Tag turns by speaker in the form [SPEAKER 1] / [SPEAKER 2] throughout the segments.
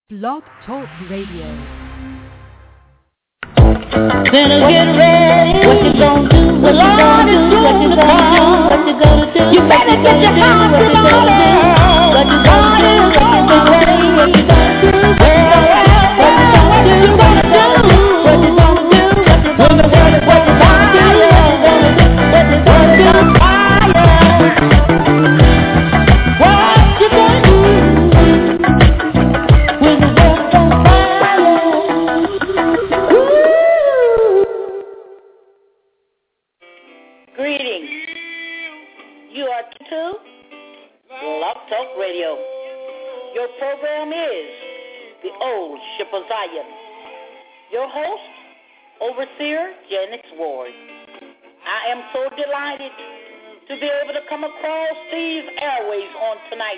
[SPEAKER 1] Blog Talk Radio.
[SPEAKER 2] Better get ready. What you gonna do? What you gonna do? What you gonna do? What you gonna do? You better get your house in order. What you gonna do? What you gonna do? What you gonna do? What you gonna do? What you gonna do? What you gonna do? What you gonna do? What you gonna do? What you gonna do? What you gonna do?
[SPEAKER 3] Greetings. You are to Blog Talk Radio. Your program is The Old Ship of Zion. Your host, Overseer Janice Ward. I am so delighted to be able to come across these airways on tonight.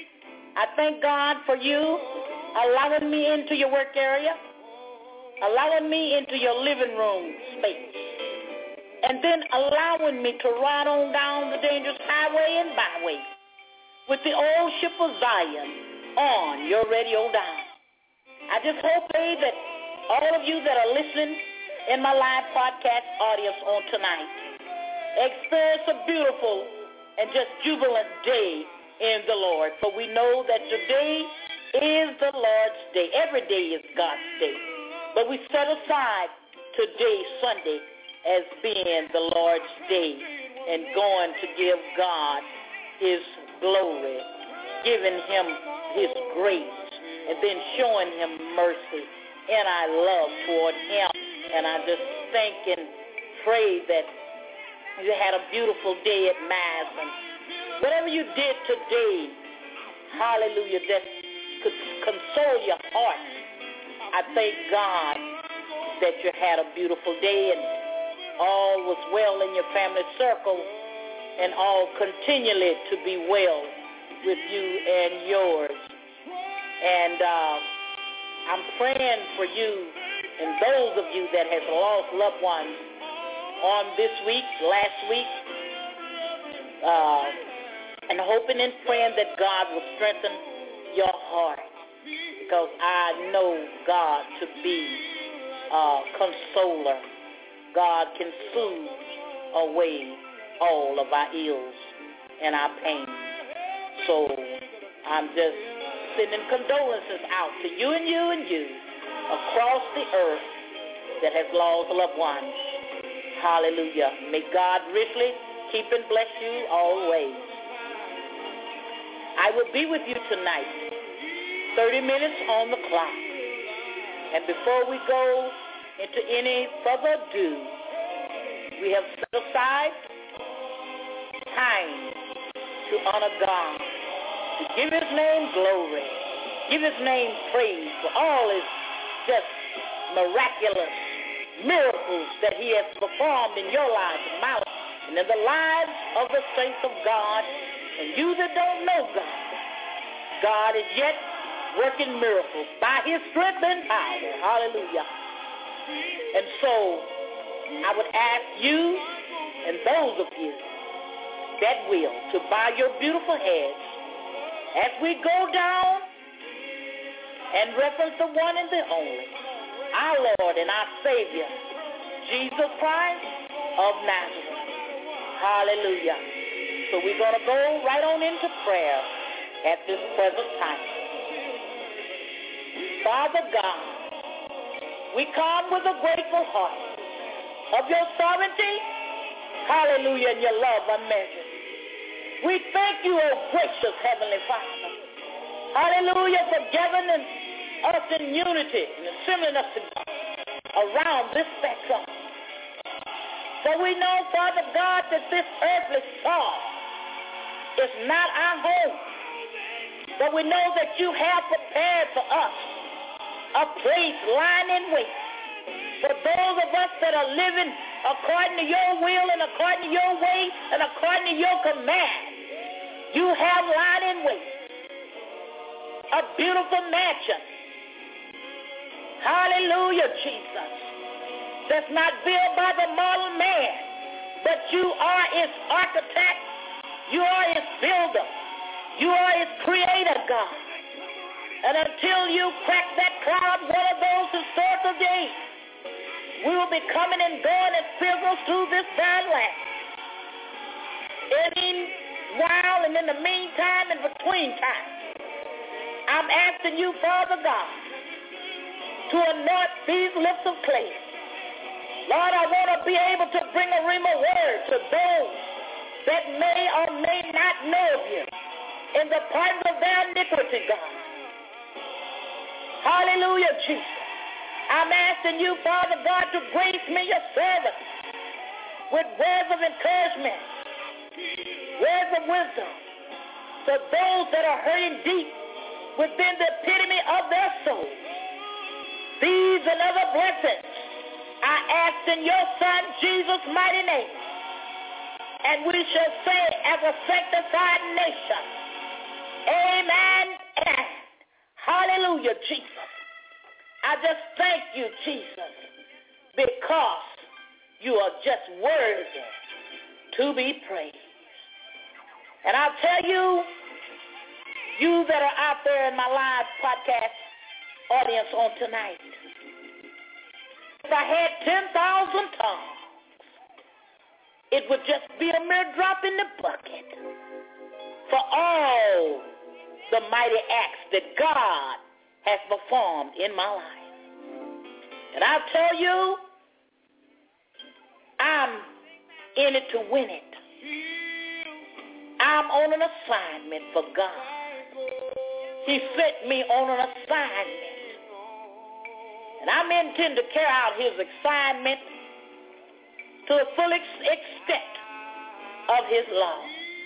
[SPEAKER 3] I thank God for you allowing me into your work area, allowing me into your living room space, and then allowing me to ride on down the dangerous highway and byway with the Old Ship of Zion on your radio dial. I just hope that all of you that are listening in my live podcast audience on tonight experience a beautiful and just jubilant day in the Lord. For we know that today is the Lord's day. Every day is God's day. But we set aside today, Sunday, as being the Lord's day and going to give God his glory, giving him his grace, and then showing him mercy and our love toward him. And I just thank and pray that you had a beautiful day at Mass, and whatever you did today, hallelujah, that could console your heart. I thank God that you had a beautiful day and all was well in your family circle, and all continually to be well with you and yours. And I'm praying for you and those of you that has lost loved ones on this week, last week, and hoping and praying that God will strengthen your heart, because I know God to be a consoler. God can soothe away all of our ills and our pain. So I'm just sending condolences out to you and you and you across the earth that has lost loved ones. Hallelujah. May God richly keep and bless you always. I will be with you tonight, 30 minutes on the clock. And before we go into any further ado, we have set aside time to honor God, to give his name glory, give his name praise for all his just miraculous miracles that he has performed in your lives and my life and in the lives of the saints of God. And you that don't know God, God is yet working miracles by his strength and power. Hallelujah. And so I would ask you and those of you that will to bow your beautiful heads as we go down and reference the one and the only, our Lord and our Savior, Jesus Christ of Nazareth. Hallelujah. So we're going to go right on into prayer at this present time. Father God, we come with a grateful heart of your sovereignty, hallelujah, and your love unmeasured. We thank you, oh gracious Heavenly Father, hallelujah, for gathering us in unity and assembling us around this spectrum. For we know, Father God, that this earthly soul is not our home, but we know that you have prepared for us a place lying in wait for those of us that are living according to your will and according to your way and according to your command. You have lying in wait a beautiful mansion. Hallelujah, Jesus. That's not built by the mortal man, but you are its architect. You are its builder. You are its creator, God. And until you crack that cloud, one of those historical days, we will be coming and going as pilgrims through this barren land. While and in the meantime and between time, I'm asking you, Father God, to anoint these lips of clay. Lord, I want to be able to bring a rhema word to those that may or may not know of you in the pardon of their iniquity, God. Hallelujah, Jesus. I'm asking you, Father God, to grace me, your servant, with words of encouragement, words of wisdom, to those that are hurting deep within the epitome of their soul. These and other blessings I ask in your Son, Jesus' mighty name. And we shall say as a sanctified nation, amen and hallelujah, Jesus. I just thank you, Jesus, because you are just worthy to be praised. And I'll tell you, you that are out there in my live podcast audience on tonight, if I had 10,000 tongues, it would just be a mere drop in the bucket for all the mighty acts that God has performed in my life. And I'll tell you, I'm in it to win it. I'm on an assignment for God. He sent me on an assignment. And I'm intending to carry out his assignment to the full extent of his law.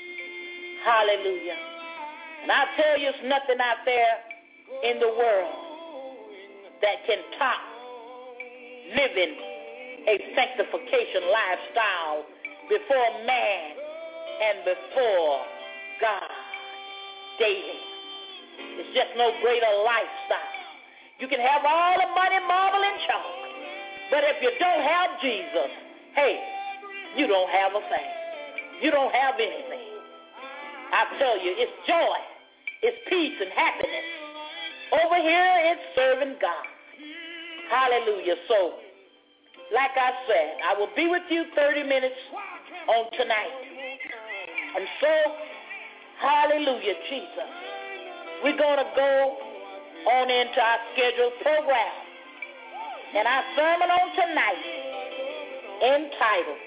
[SPEAKER 3] Hallelujah. And I'll tell you, there's nothing out there in the world that can top living a sanctification lifestyle before man and before God daily. It's just no greater lifestyle. You can have all the money, marble, and chalk, but if you don't have Jesus, hey, you don't have a thing. You don't have anything. I tell you, it's joy, it's peace and happiness. Over here, it's serving God. Hallelujah. So, like I said, I will be with you 30 minutes on tonight. And so, hallelujah, Jesus. We're going to go on into our scheduled program. And our sermon on tonight, entitled,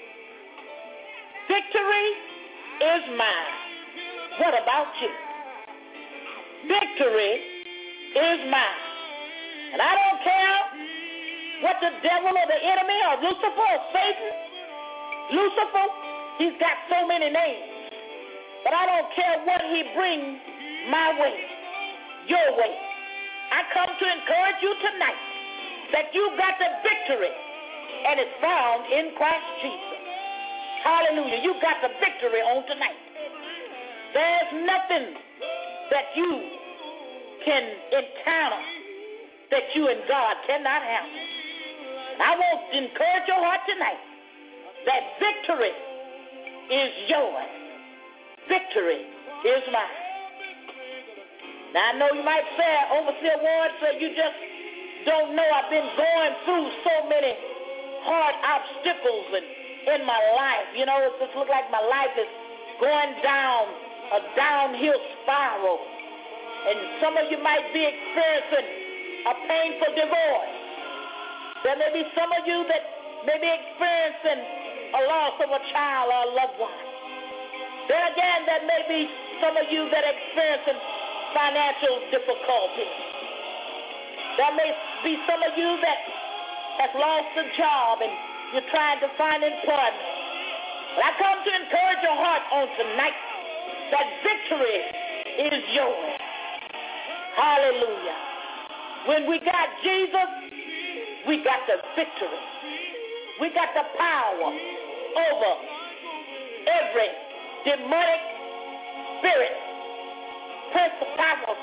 [SPEAKER 3] Victory is Mine. What about you? Victory is mine. And I don't care what the devil or the enemy or Lucifer or Satan, Lucifer, he's got so many names. But I don't care what he brings my way, your way. I come to encourage you tonight that you got the victory, and it's found in Christ Jesus. Hallelujah. You got the victory on tonight. There's nothing that you can encounter that you and God cannot handle. I want to encourage your heart tonight that victory is yours. Victory is mine. Now, I know you might say, Overseer Ward said, you just don't know I've been going through so many hard obstacles in my life. You know, it just looks like my life is going down a downhill spiral. And some of you might be experiencing a painful divorce. There may be some of you that may be experiencing a loss of a child or a loved one. Then again, there may be some of you that are experiencing financial difficulties. There may be some of you that have lost a job and you're trying to find employment. But I come to encourage your heart on tonight that victory is yours. Hallelujah. When we got Jesus, we got the victory. We got the power over every demonic spirit, principalities.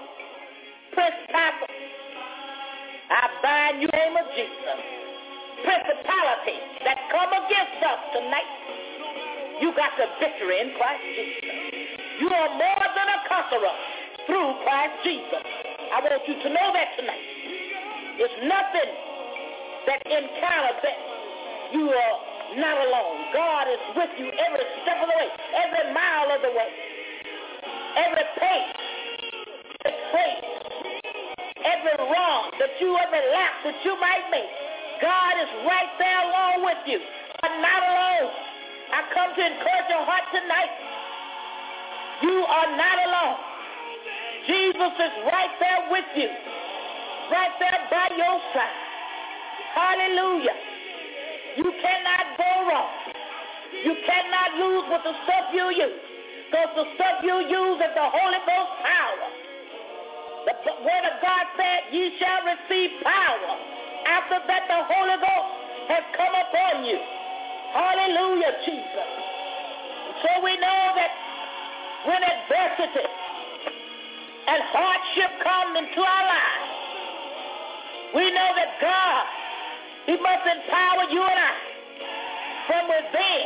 [SPEAKER 3] I bind you in the name of Jesus. Principalities that come against us tonight, you got the victory in Christ Jesus. You are more than a conqueror through Christ Jesus. I want you to know that tonight. There's nothing that encounters that you are not alone. God is with you every step of the way, every mile of the way, every pace, every praise, every wrong that you, every lapse that you might make. God is right there along with you, but not alone. I come to encourage your heart tonight. You are not alone. Jesus is right there with you, right there by your side. Hallelujah. You cannot go wrong. You cannot lose with the stuff you use, because the stuff you use is the Holy Ghost power. The word of God said, ye shall receive power. After that, the Holy Ghost has come upon you. Hallelujah, Jesus. So we know that when adversity and hardship come into our lives, we know that God, He must empower you and I from within,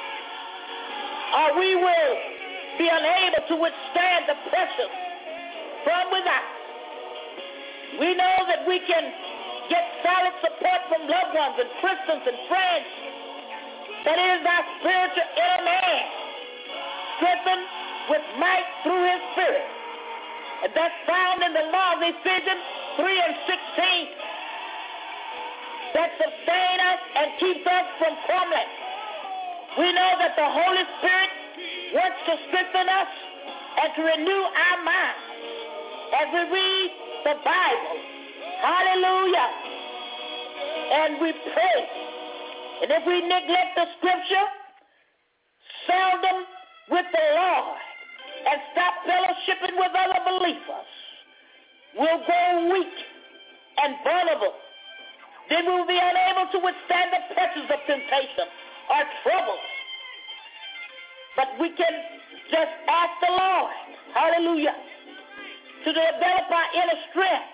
[SPEAKER 3] or we will be unable to withstand the pressures from without. We know that we can get solid support from loved ones and Christians and friends. That is our spiritual inner man, strengthened with might through His Spirit. And that's found in the law of Ephesians 3:16. That sustain us and keeps us from crumbling. We know that the Holy Spirit wants to strengthen us and to renew our minds as we read the Bible. Hallelujah. And we pray. And if we neglect the scripture, seldom with the Lord, and stop fellowshipping with other believers, we'll grow weak and vulnerable. Then we will be unable to withstand the pressures of temptation or troubles. But we can just ask the Lord, hallelujah, to develop our inner strength,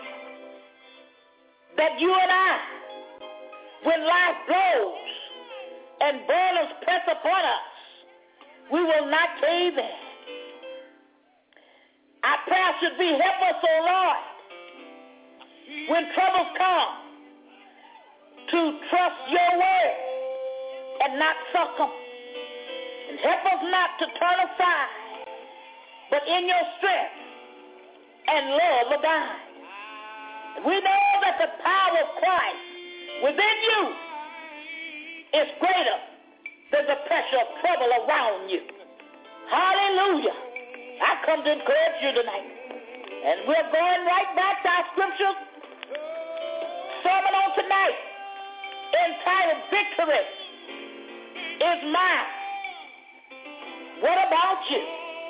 [SPEAKER 3] that you and I, when life blows and burdens press upon us, we will not cave in. Our prayer should be, help us, O Lord, when troubles come, to trust your word and not succumb. And help us not to turn aside, but in your strength and love abide. We know that the power of Christ within you is greater than the pressure of trouble around you. Hallelujah. I come to encourage you tonight. And we're going right back to our scripture sermon on tonight, entitled Victory is Mine. What about you?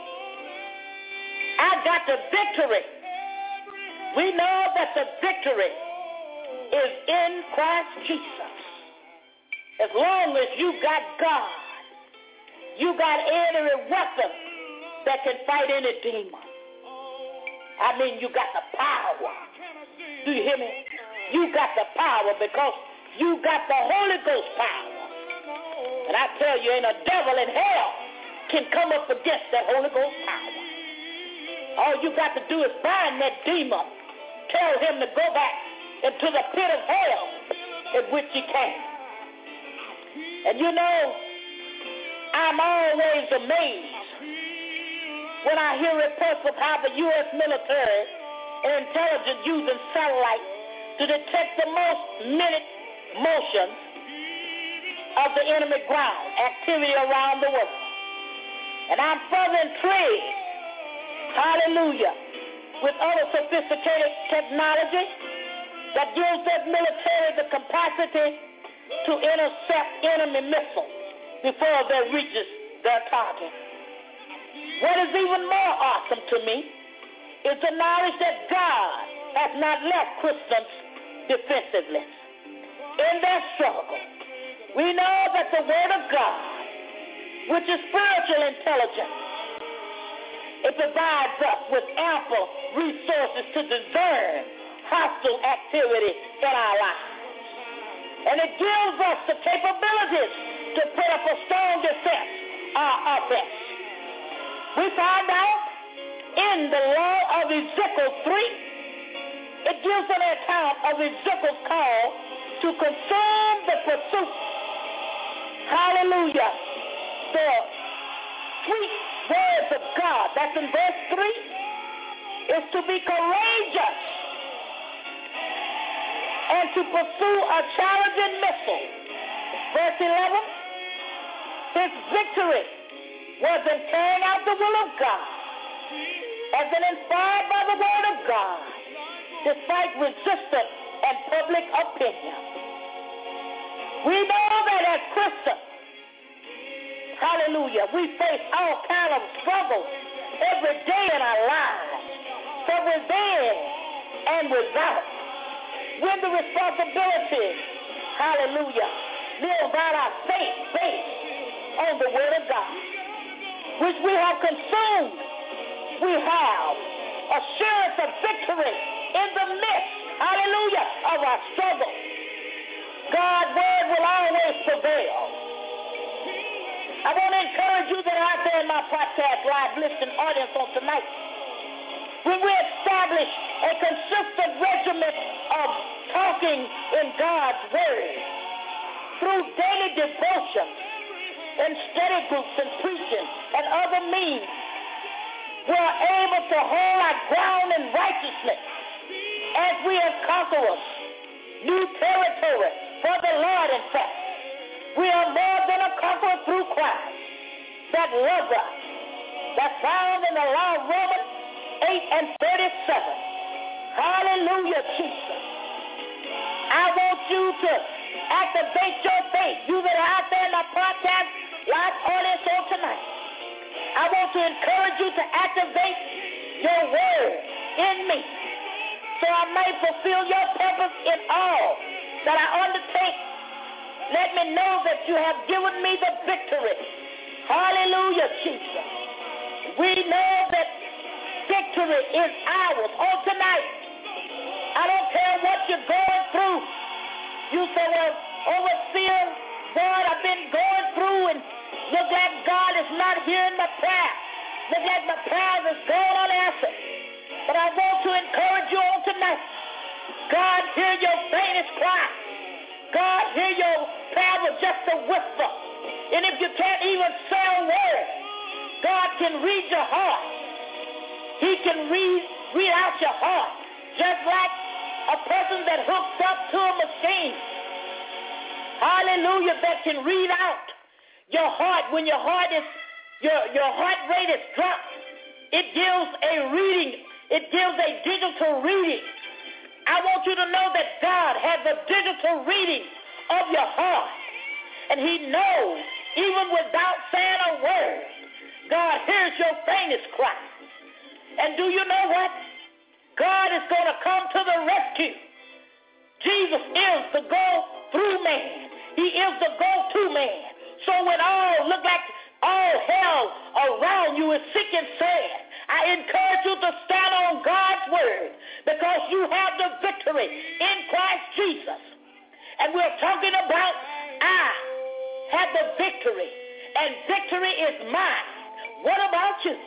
[SPEAKER 3] I got the victory. We know that the victory is in Christ Jesus. As long as you got God, you got any weapon that can fight any demon. I mean, you got the power. Do you hear me? You got the power because you got the Holy Ghost power. And I tell you, ain't a devil in hell can come up against that Holy Ghost power. All you got to do is bind that demon. Tell him to go back into the pit of hell in which he came. And you know, I'm always amazed when I hear reports of how the U.S. military and intelligence using satellites to detect the most minute motions of the enemy ground activity around the world. And I'm further intrigued, hallelujah, with other sophisticated technology that gives that military the capacity to intercept enemy missiles before they reaches their target. What is even more awesome to me is the knowledge that God has not left Christians defenseless in their struggle. We know that the Word of God, which is spiritual intelligence, it provides us with ample resources to discern hostile activity in our lives. And it gives us the capabilities to put up a strong defense or offense. We find out in the law of Ezekiel 3, it gives an account of Ezekiel's call to consume the pursuit. Hallelujah. The sweet words of God, that's in verse 3, is to be courageous and to pursue a challenging missile. Verse 11, his victory was in carrying out the will of God, as in inspired by the word of God, despite resistance and public opinion. We know that as Christians, hallelujah, we face all kinds of struggles every day in our lives, from within and without. With the responsibility, hallelujah, live out our faith based on the word of God, which we have consumed. We have assurance of victory in the midst, hallelujah, of our struggle. God's word will always prevail. I want to encourage you that are out there in my podcast live listening audience on tonight, when we establish a consistent regimen of talking in God's word through daily devotion and study groups and preaching and other means, we are able to hold our ground in righteousness as we as conquerors, new territory for the Lord. In fact, we are more than a conqueror through Christ that loves us. That's found in the law of Romans 8:37. Hallelujah, Jesus. I want you to activate your faith. You that are out there in the podcast live audience on tonight, I want to encourage you to activate your word in me, so I may fulfill your purpose in all that I undertake. Let me know that you have given me the victory. Hallelujah, Jesus. We know that victory is ours on tonight. I don't care what you're going through. You say, well, overseer, God, I've been going through and look like God is not hearing my prayer. Look like my prayers is going unanswered. But I want to encourage you on tonight. God hear your faintest cry. God hear your prayer with just a whisper. And if you can't even say a word, God can read your heart. He can read out your heart, just like a person that hooks up to a machine. Hallelujah, that can read out your heart. When your heart rate is dropped, it gives a reading. It gives a digital reading. I want you to know that God has a digital reading of your heart. And he knows, even without saying a word, God hears your faintest cry. And do you know what? God is going to come to the rescue. Jesus is the go-through man. He is the go-to man. So when all look like all hell around you is sick and sad, I encourage you to stand on God's word, because you have the victory in Christ Jesus. And we're talking about I have the victory, and victory is mine. What about you?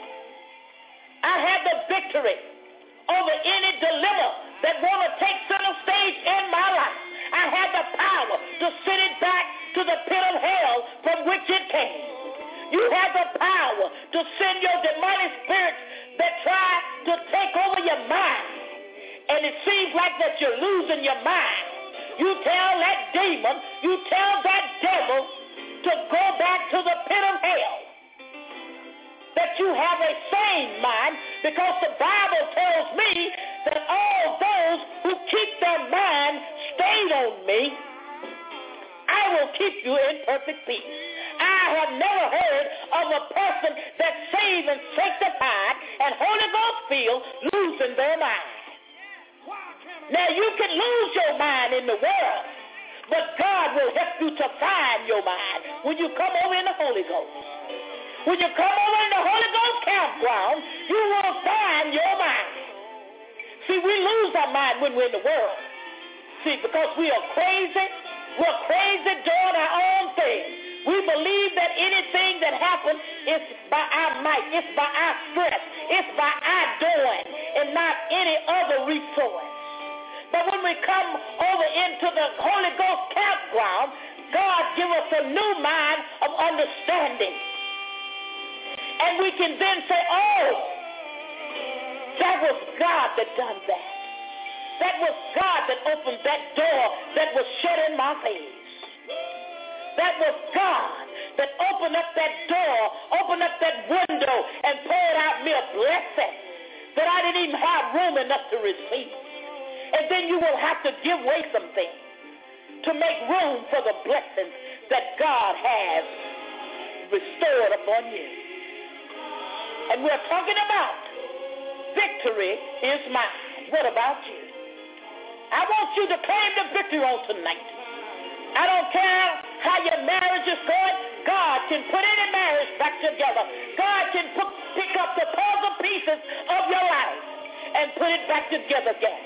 [SPEAKER 3] I have the victory over any dilemma that want to take center stage in my life. I have the power to send it back to the pit of hell from which it came. You have the power to send your demonic spirits that try to take over your mind. And it seems like that you're losing your mind. You tell that demon, you tell that devil to go back to the pit of hell. That you have a sane mind, because the Bible tells me that all those who keep their mind stayed on me, I will keep you in perfect peace. I have never heard of a person that's saved and sanctified and Holy Ghost filled losing their mind. Now you can lose your mind in the world, but God will help you to find your mind when you come over in the Holy Ghost. When you come over in the Holy Ghost campground, you will find your mind. See, we lose our mind when we're in the world. See, because we are crazy. We're crazy doing our own thing. We believe that anything that happens is by our might, it's by our strength, it's by our doing, and not any other resource. But when we come over into the Holy Ghost campground, God give us a new mind of understanding. And we can then say, oh, that was God that done that. That was God that opened that door that was shut in my face. That was God that opened up that door, opened up that window, and poured out me a blessing that I didn't even have room enough to receive. And then you will have to give away something to make room for the blessings that God has restored upon you. And we're talking about victory is mine. What about you? I want you to claim the victory on tonight. I don't care how your marriage is going. God can put any marriage back together. God can pick up the puzzle pieces of your life and put it back together again.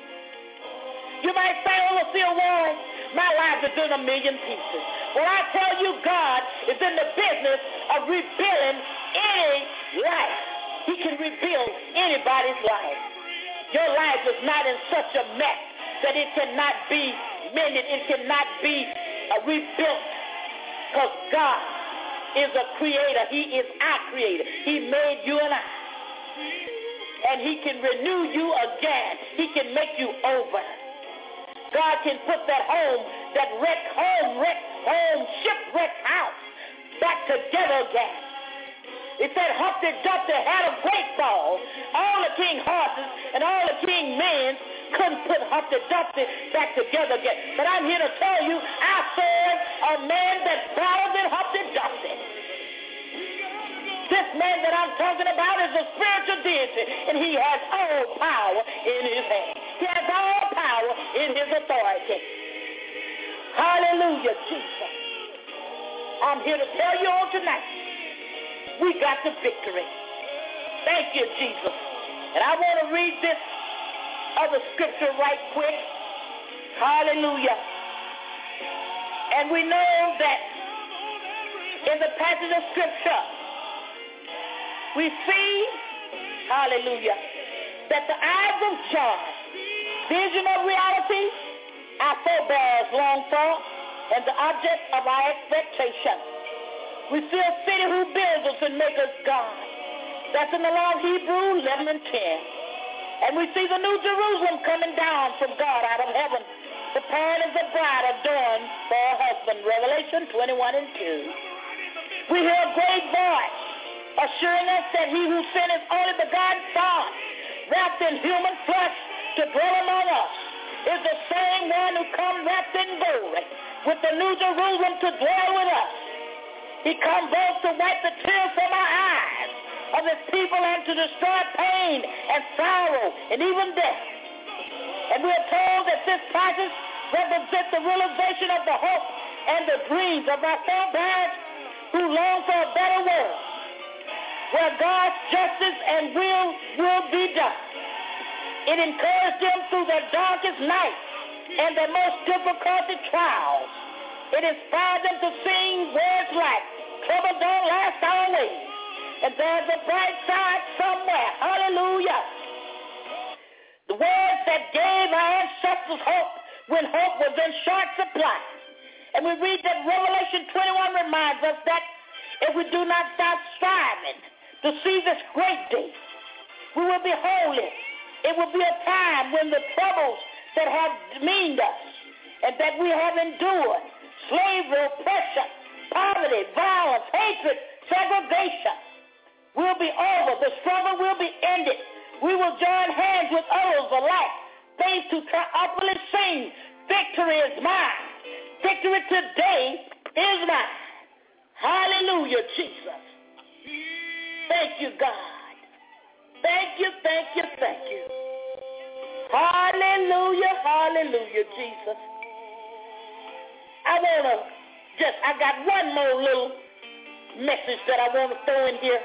[SPEAKER 3] You might say, oh, Lucille Warren, my life is in a million pieces. Well, I tell you, God is in the business of rebuilding any life. He can rebuild anybody's life. Your life is not in such a mess that it cannot be mended. It cannot be rebuilt, because God is a creator. He is our creator. He made you and I. And he can renew you again. He can make you over. God can put that home, that shipwrecked house back together again. It said Humpty Dumpty had a great fall. All the king horses and all the king men couldn't put Humpty Dumpty back together again. But I'm here to tell you, I serve a man that's better than Humpty Dumpty. This man that I'm talking about is a spiritual deity, and he has all power in his hand. He has all power in his authority. Hallelujah, Jesus. I'm here to tell you on tonight, we got the victory. Thank you, Jesus. And I want to read this other scripture right quick. Hallelujah. And we know that in the passage of scripture, we see, hallelujah, that the eyes of John, vision of reality, our forebears long for, and the object of our expectation. We see a city who builds us and makes us God. That's in the law of Hebrews 11 and 10. And we see the new Jerusalem coming down from God out of heaven, preparing as a bride adorned for her husband, Revelation 21 and 2. We hear a great voice assuring us that he who sent his only begotten Son, wrapped in human flesh to dwell among us, is the same one who comes wrapped in glory with the new Jerusalem to dwell with us. He comes both to wipe the tears from our eyes of his people and to destroy pain and sorrow and even death. And we are told that this passage represents the realization of the hope and the dreams of our forebears who long for a better world, where God's justice and will be done. It encouraged them through their darkest night and their most difficult trials. It inspired them to sing words like, trouble don't last always, and there's a bright side somewhere. Hallelujah. The words that gave our ancestors hope when hope was in short supply. And we read that Revelation 21 reminds us that if we do not stop striving to see this great day, we will be holy. It will be a time when the troubles that have demeaned us and that we have endured, slavery, oppression, poverty, violence, hatred, segregation, will be over. The struggle will be ended. We will join hands with others alike, faith to triumphantly sing, victory is mine. Victory today is mine. Hallelujah, Jesus. Thank you, God. Thank you, thank you, thank you. Hallelujah, hallelujah, Jesus. I got one more little message that I want to throw in here.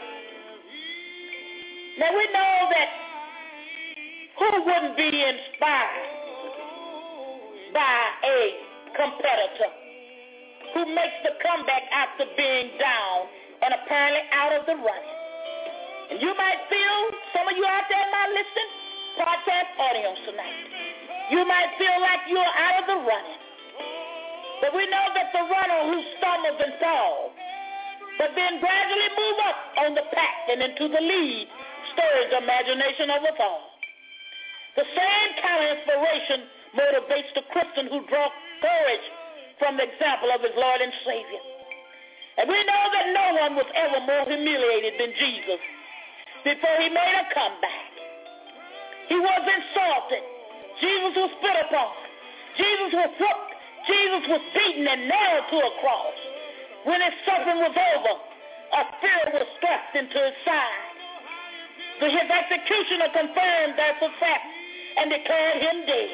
[SPEAKER 3] Now we know that who wouldn't be inspired by a competitor? who makes the comeback after being down and apparently out of the running. And you might feel, some of you out there might listen, podcast audience tonight. You might feel like you're out of the running. But we know that the runner who stumbles and falls, but then gradually move up on the pack and into the lead, stirs the imagination of us all. The same kind of inspiration motivates the Christian who draws courage from the example of his Lord and Savior. And we know that no one was ever more humiliated than Jesus before he made a comeback. He was insulted. Jesus was spit upon. Jesus was whooped. Jesus was beaten and nailed to a cross. When his suffering was over, a spear was thrust into his side. His executioner confirmed that the fact and declared him dead.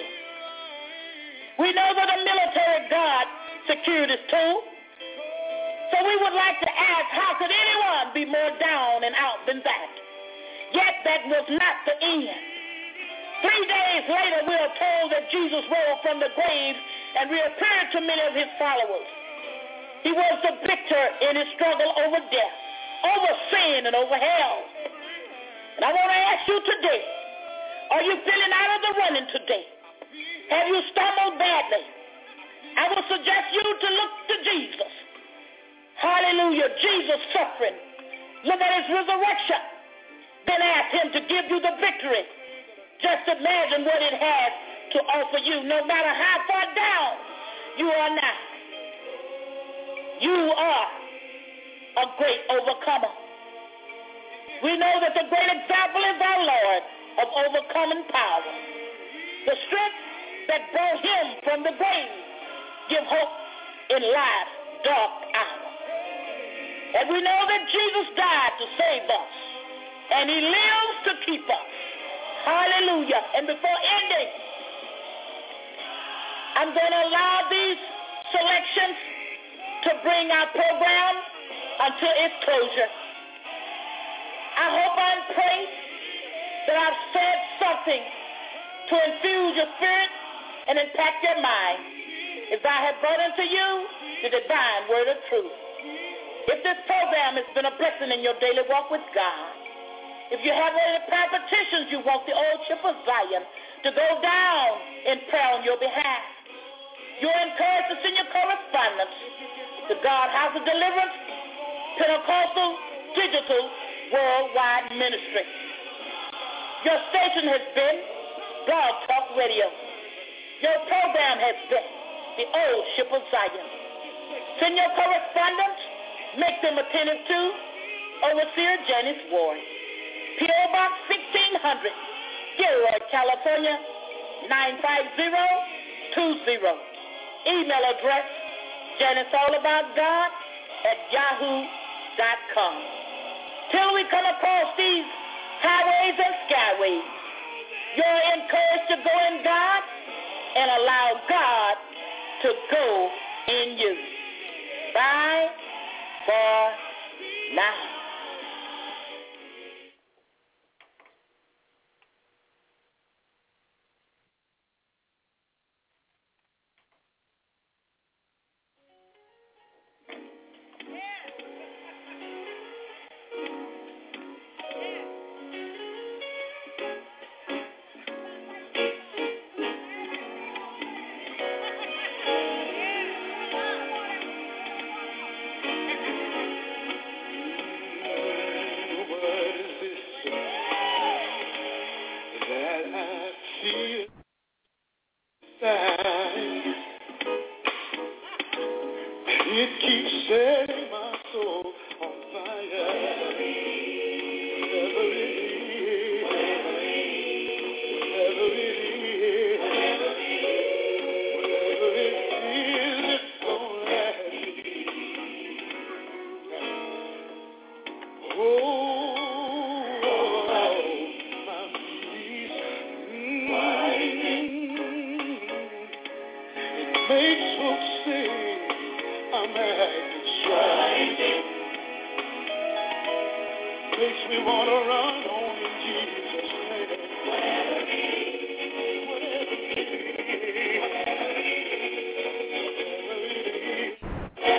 [SPEAKER 3] We know that a military guard secured his tomb. So we would like to ask, how could anyone be more down and out than that? Yet that was not the end. 3 days later, we are told that Jesus rose from the grave and reappeared to many of his followers. He was the victor in his struggle over death, over sin, and over hell. And I want to ask you today, are you feeling out of the running today? Have you stumbled badly? I would suggest you to look to Jesus. Hallelujah, Jesus suffering. Look at his resurrection. Then ask him to give you the victory. Just imagine what it has to offer you, no matter how far down you are now. You are a great overcomer. We know that the great example is our Lord of overcoming power. The strength that brought him from the grave give hope in life's dark hour. And we know that Jesus died to save us, and he lives to keep us. Hallelujah. And before ending, I'm going to allow these selections to bring our program until its closure. I hope and pray that I've said something to infuse your spirit and impact your mind as I have brought into you the divine word of truth. If this program has been a blessing in your daily walk with God, if you have any prayer petitions you want the old ship of Zion to go down in prayer on your behalf, you're encouraged to send your correspondence to God House of Deliverance, Pentecostal Digital Worldwide Ministry. Your station has been Blog Talk Radio. Your program has been the Old Ship of Zion. Send your correspondence, make them attentive to Overseer Janice Ward. P.O. Box 1600, Gilroy, California, 95020. Email address, JaniceAllAboutGod@yahoo.com. Till we come across these highways and skyways, you're encouraged to go in God and allow God to go in you. Bye for now.
[SPEAKER 4] It keeps setting my soul on fire. Whatever it is, whatever it is, it's gonna last. Oh, my peace. It makes folks say I'm acting strange. Makes me want to run on in Jesus' name. Whatever it is.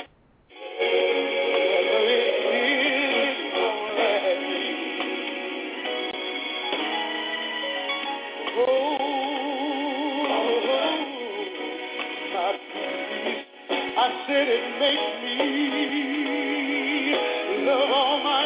[SPEAKER 4] said it makes me love all my